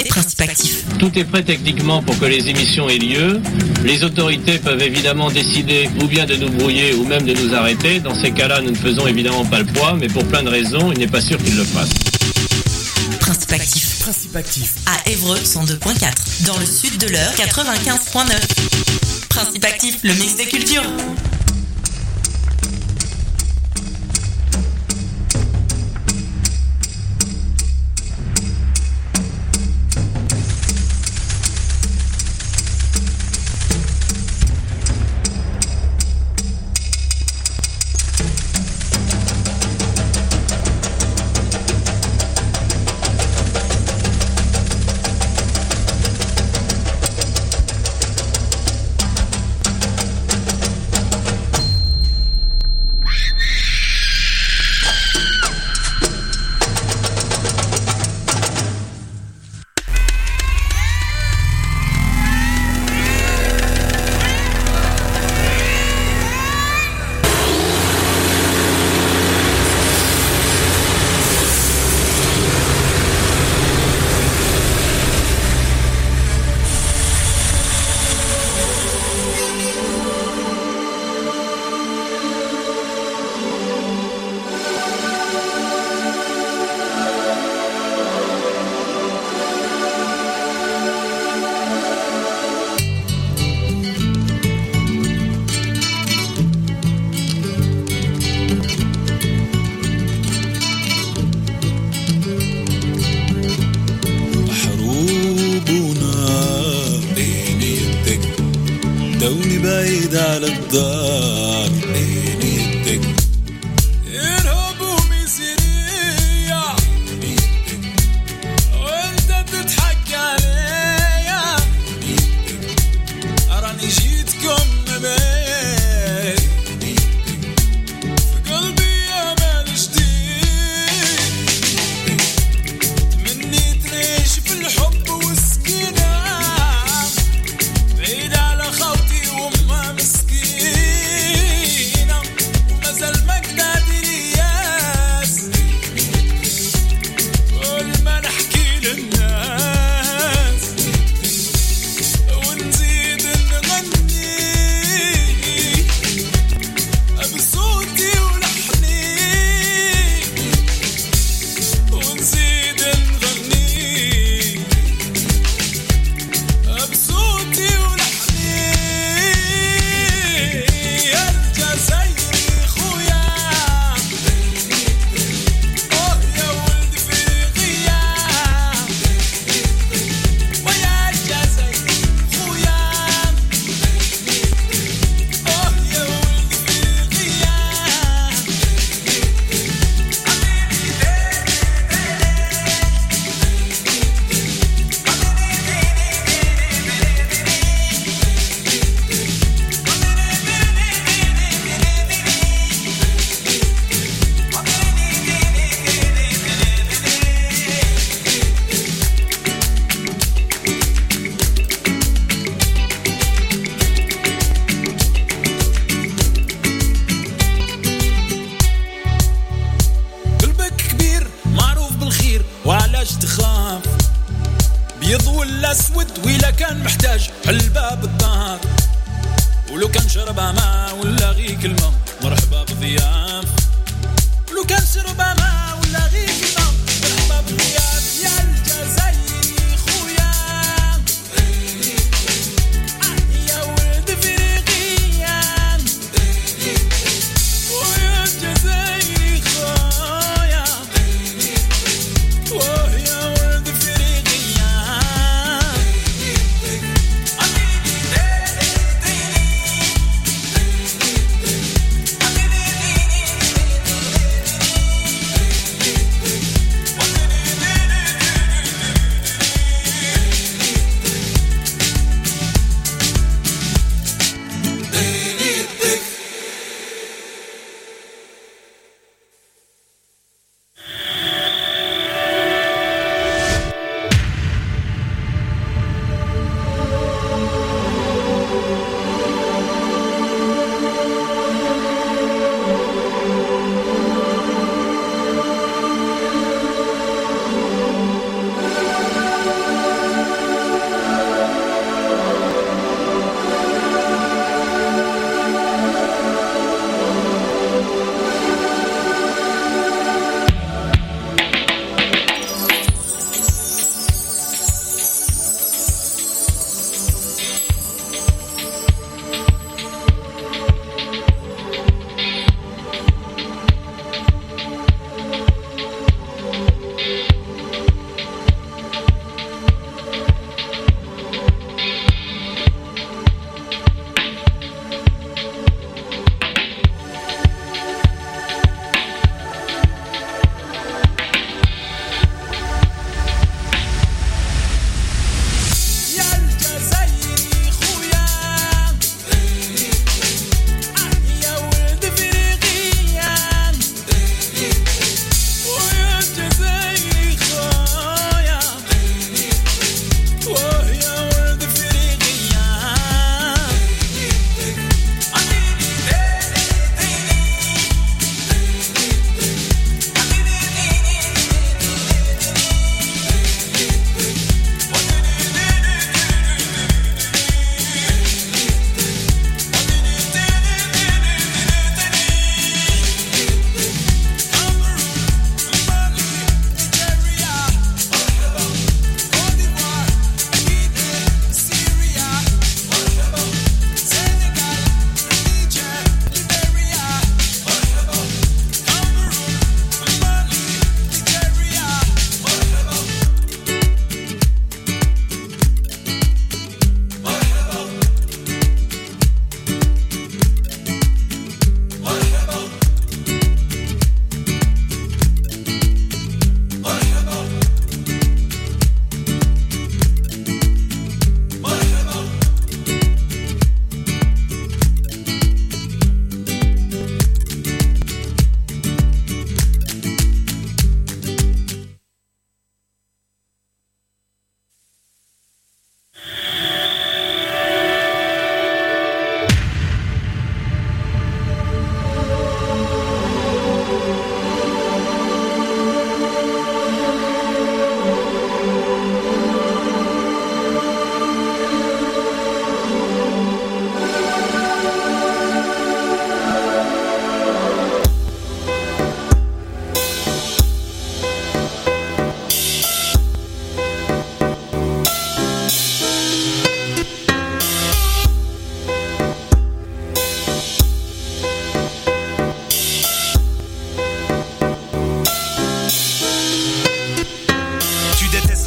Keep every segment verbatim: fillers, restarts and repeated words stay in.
écoutez Principe Actif. Tout est prêt techniquement pour que les émissions aient lieu. Les autorités peuvent évidemment décider ou bien de nous brouiller ou même de nous arrêter. Dans ces cas-là, nous ne faisons évidemment pas le poids, mais pour plein de raisons, il n'est pas sûr qu'ils le fassent. Principe Actif. Principe Actif. À Évreux, cent deux virgule quatre. Dans le sud de l'Eure, quatre-vingt-quinze virgule neuf. Principe Actif, le mix des cultures.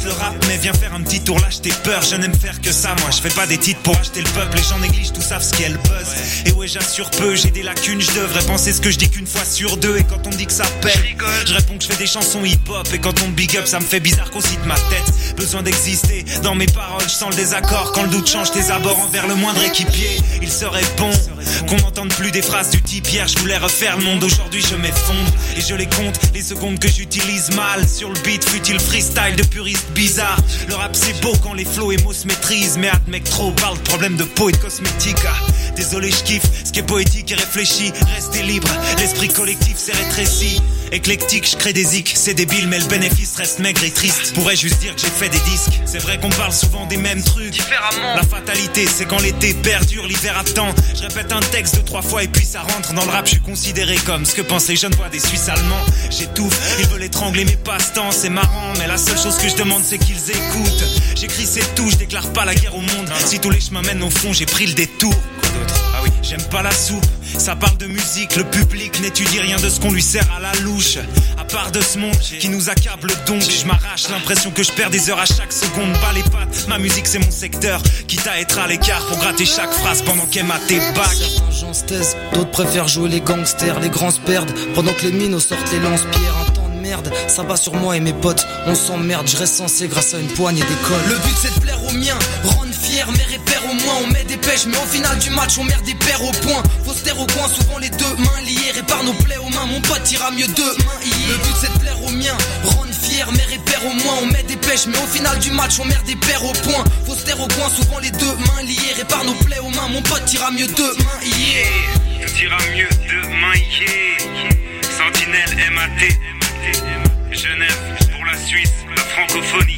le rap, mais viens faire un petit tour, lâche tes peurs. Je n'aime faire que ça, moi je fais pas des titres pour acheter le peuple. Les gens négligent, tout savent ce qu'est le buzz. Et ouais, j'assure peu, j'ai des lacunes, je devrais penser ce que je dis qu'une fois sur deux. Et quand on me dit que ça pète, je réponds que je fais des chansons hip-hop. Et quand on me big up, ça me fait bizarre qu'on cite ma tête. Besoin d'exister, dans mes paroles, je sens le désaccord. Quand le doute change tes abords envers le moindre équipier, il serait bon qu'on n'entende plus des phrases du type hier je voulais refaire le monde, aujourd'hui je m'effondre. Et je les compte, les secondes que j'utilise mal. Sur le beat, fut-il freestyle de puriste bizarre. Le rap c'est beau quand les flows et mots se maîtrisent, mais hâte mec trop parle de problème de peau et de cosmétique. Ah, désolé je kiffe, ce qui est poétique et réfléchi. Restez libre, l'esprit collectif s'est rétréci. Éclectique, je crée des zik, c'est débile mais le bénéfice reste maigre et triste. Pourrais juste dire que j'ai fait des disques. C'est vrai qu'on parle souvent des mêmes trucs différemment. La fatalité c'est quand l'été perdure, l'hiver attend. Je répète un texte deux trois fois et puis ça rentre. Dans le rap je suis considéré comme ce que pensent les jeunes voix des Suisses allemands. J'étouffe, ils veulent étrangler mes passe-temps. C'est marrant mais la seule chose que je demande c'est qu'ils écoutent. J'écris c'est tout, je déclare pas la guerre au monde. Si tous les chemins mènent au fond, j'ai pris le détour. Quoi d'autre? Ah oui, j'aime pas la soupe. Ça parle de musique, le public n'étudie rien de ce qu'on lui sert à la louche. À part de ce monde qui nous accable donc, je m'arrache l'impression que je perds des heures à chaque seconde. Bas les pattes, ma musique c'est mon secteur. Quitte à être à l'écart pour gratter chaque phrase pendant qu'elle m'a tes bacs. Certains gens se taisent, d'autres préfèrent jouer les gangsters. Les grands se perdent pendant que les minots sortent les lance-pierres. Un temps de merde, ça bat sur moi et mes potes. On s'emmerde, je reste censé grâce à une poignée d'école. Le but c'est de plaire aux miens, rendre fier mes repères au moins. On met des pêches mais au final du match on merde des paires au point. Faut se taire au coin, souvent les deux mains liées. Répare nos plaies aux mains, mon pote ira mieux demain hier. Le but c'est de plaire aux miens, rendre fier mes repères au moins. On met des pêches mais au final du match on merde des paires au point. Faut se taire au coin, souvent les deux mains liées. Répare nos plaies aux mains, mon pote ira mieux demain hier. Tout ira mieux demain hier. Sentinelle M A T, Genève pour la Suisse, la francophonie.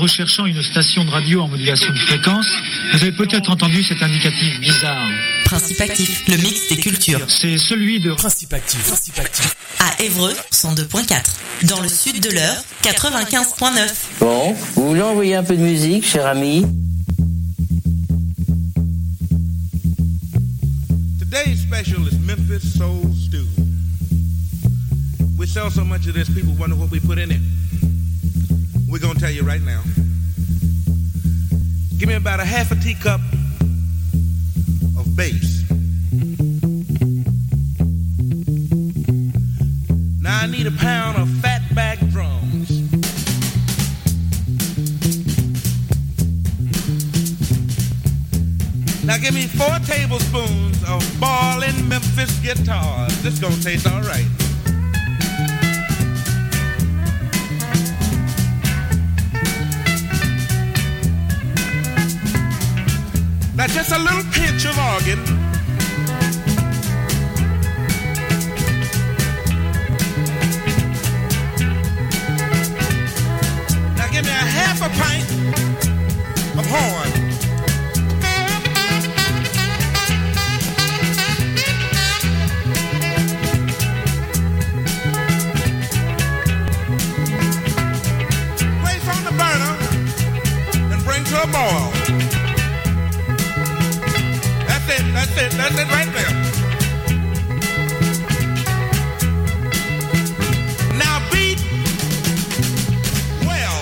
recherchant une station de radio en modulation de fréquence, vous avez peut-être entendu cet indicatif bizarre. Principe Actif, le mix des cultures. C'est celui de Principe Actif. Principe Actif. À Évreux, cent deux virgule quatre. Dans le sud de l'Eure, quatre-vingt-quinze virgule neuf. Bon, vous voulez envoyer un peu de musique, cher ami? Today's special is Memphis Soul Stew. We sell so much of this, people wonder what we put in it. We're gonna tell you right now. Give me about a half a teacup of bass. Now I need a pound of fatback drums. Now give me four tablespoons of ballin' Memphis guitars. This gonna taste all right. Now just a little pinch of organ. Now give me a half a pint of horn. Place on the burner and bring to a boil. That's it, that's it, that's it right there. Now beat well.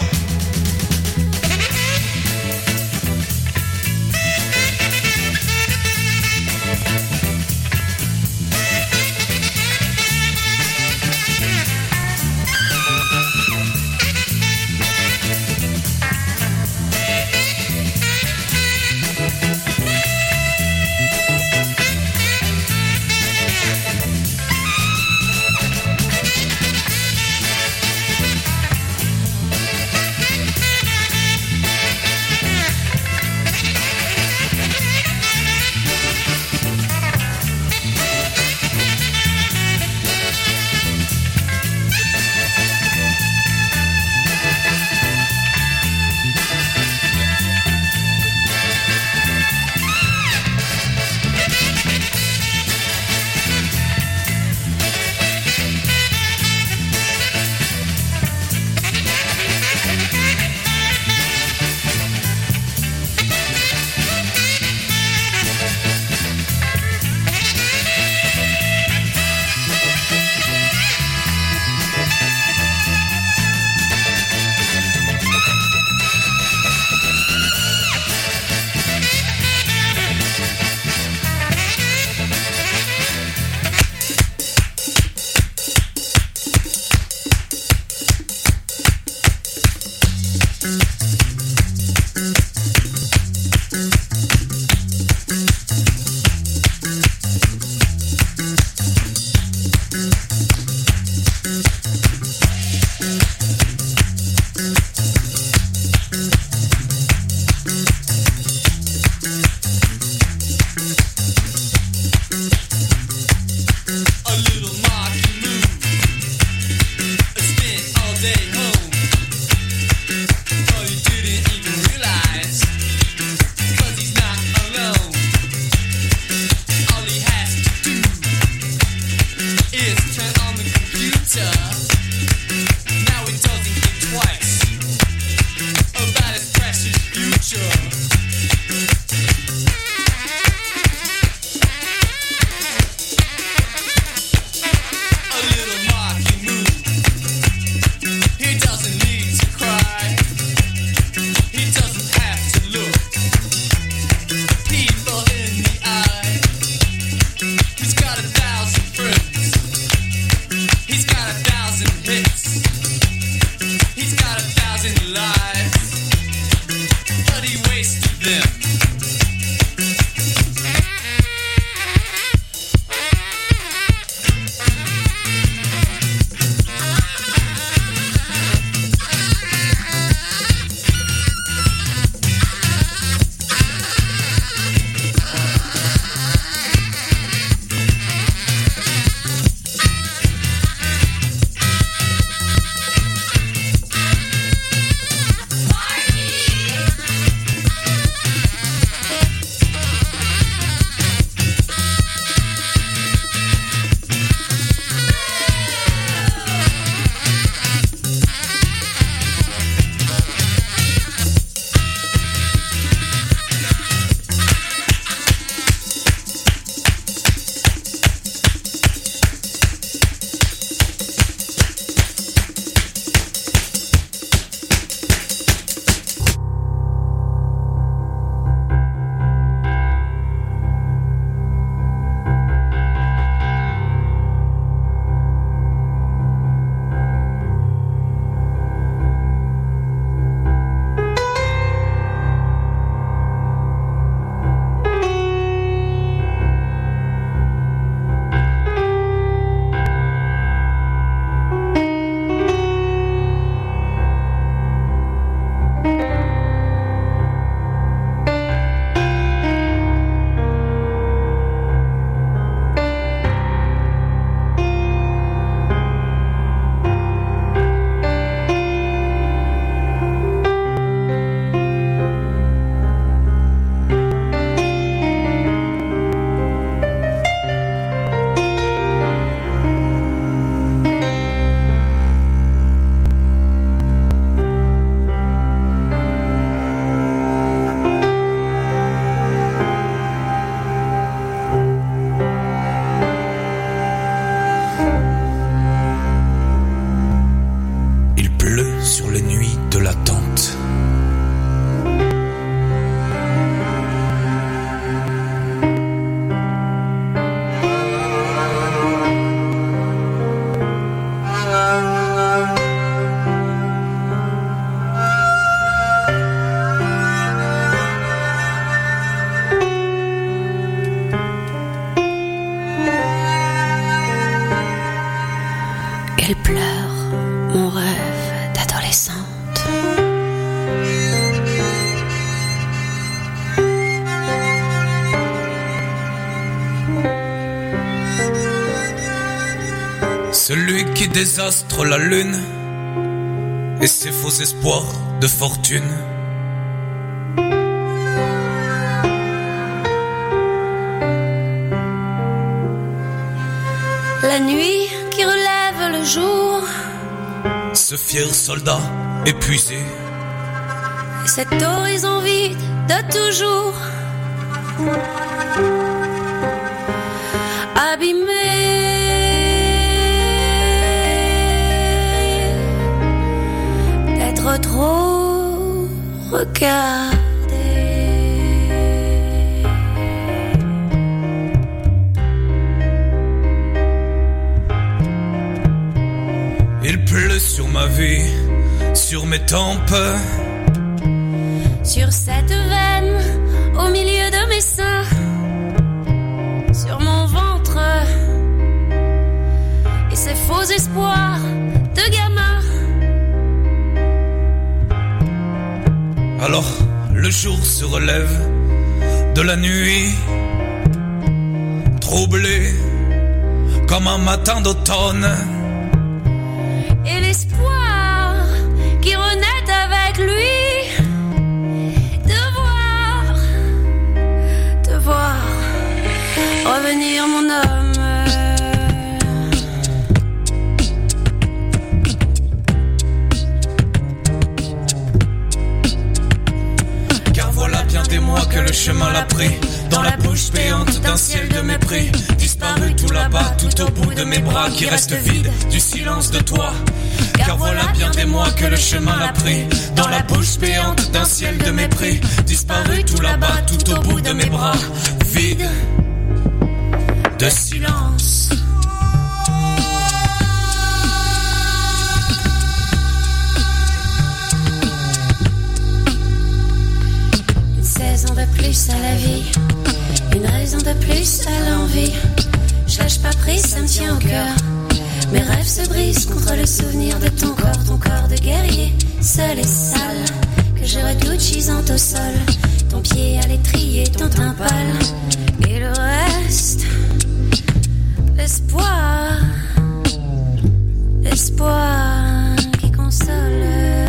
Celui qui désastre la lune et ses faux espoirs de fortune. La nuit qui relève le jour, ce fier soldat épuisé, et cet horizon vide de toujours, abîmé d'être trop regardé. Il pleut sur ma vie, sur mes tempes, sur cette veine au milieu de mes seins, sur mon ventre et ces faux espoirs de gamin. Alors le jour se relève de la nuit, troublé comme un matin d'automne. Et l'espoir qui renaît avec lui, de voir, de voir revenir mon homme. Car voilà bien des mois que le chemin l'a pris, dans la bouche béante d'un ciel de mépris, disparu tout là-bas, tout au bout de mes bras qui restent vides du silence de toi. Car voilà bien des mois que le chemin l'a pris, dans la bouche béante d'un ciel de mépris, disparu tout là-bas, tout au bout de mes bras, vide de silence. Une saison de plus à la vie, une raison de plus à l'envie. Je lâche pas prise, ça me tient au cœur. Mes rêves se brisent contre le souvenir de ton corps, ton corps de guerrier, seul et sale, que je redoute gisant au sol, ton pied à l'étrier, ton teint pâle, et le reste, l'espoir, l'espoir qui console.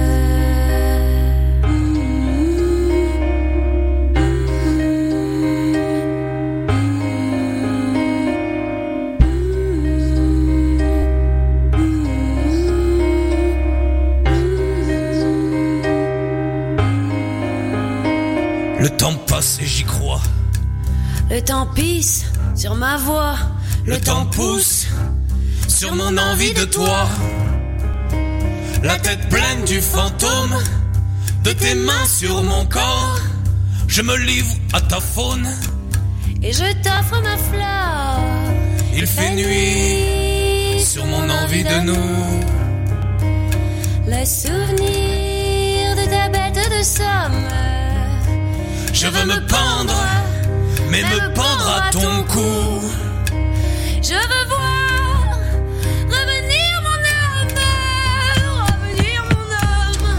Le temps passe et j'y crois. Le temps pisse sur ma voix. Le, le temps pousse sur mon envie de toi. La tête pleine du fantôme de tes mains sur mon corps. Je me livre à ta faune et je t'offre ma fleur. Il fait nuit sur mon envie de nous. Le souvenir de ta bête de somme. Je veux me pendre, mais me pendre à ton cou. Je veux voir revenir mon homme, revenir mon homme.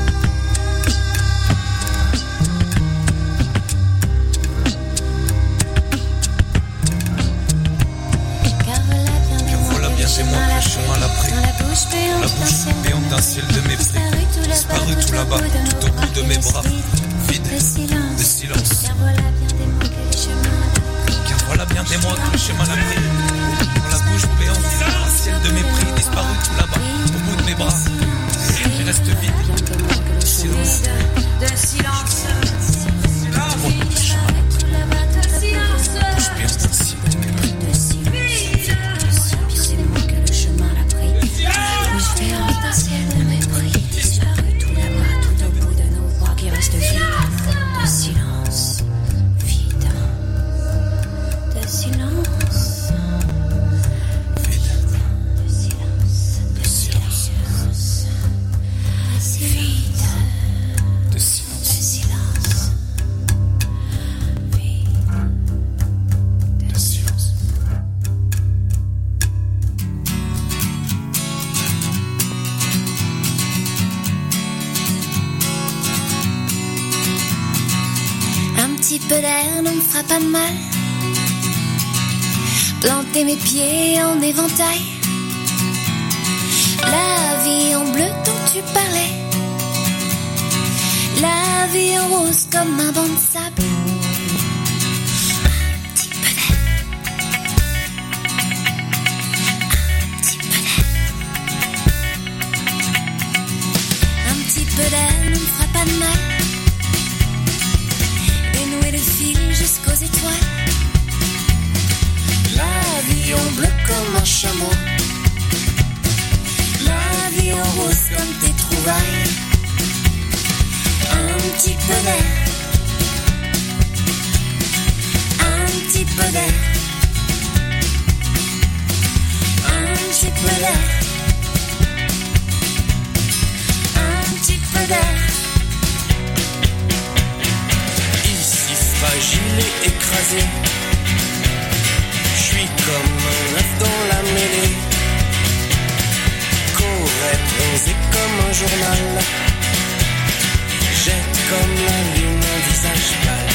Car voilà bien des mois que le chemin l'a pris, dans la bouche béante d'un ciel de mépris, disparu tout là-bas, tout au bout de mes bras. Vide de silence. de silence. Car voilà bien des mois que le chemin l'a pris. Car voilà bien des mois que le chemin l'a pris. Dans la bouche béante, un ciel de mépris, disparu tout là-bas, au bout de mes bras. Je reste vide de silence. De silence. Au bout du chemin l'a pris. De silence. Bouche béante, un ciel de mépris. De silence. Car des mois que le chemin l'a pris. Bouche béante, un ciel de mépris, disparu tout là-bas, tout au bout de nos bras qui restent vides. De silence, vide, de silence, vide, de silence, de silence, vide, de silence, de silence, vide, de silence. Un petit peu d'air ne me fera pas de mal. Planter mes pieds en éventail, La vie en bleu dont tu parlais, la vie en rose comme un banc de sable. Un petit peu d'air, un petit peu d'air, un petit peu d'air ne me fera pas de mal. Dénouer le fil jusqu'aux étoiles. La vie en bleu comme un chameau, la vie en rose comme tes trouvailles. Un petit peu d'air, un petit peu d'air, un petit peu d'air, un petit peu d'air. Ici fragile et écrasé, je suis comme un œuf dans la mêlée, qu'aurait bronzé comme un journal. Jette comme la lune un visage pâle.